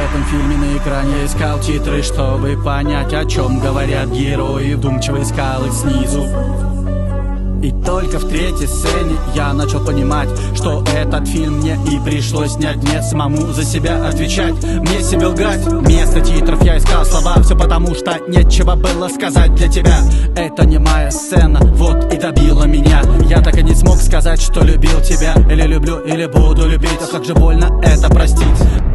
этом фильме на экране я искал титры, чтобы понять, о чем говорят герои. Вдумчиво искал их снизу. И только в третьей сцене я начал понимать, что этот фильм мне и пришлось снять. Мне самому за себя отвечать, мне себе лгать. Вместо титров я искал слова, все потому что нечего было сказать для тебя. Это не моя сцена, вот и добила меня. Я так и не смог сказать, что любил тебя. Или люблю, или буду любить, а как же больно это простить.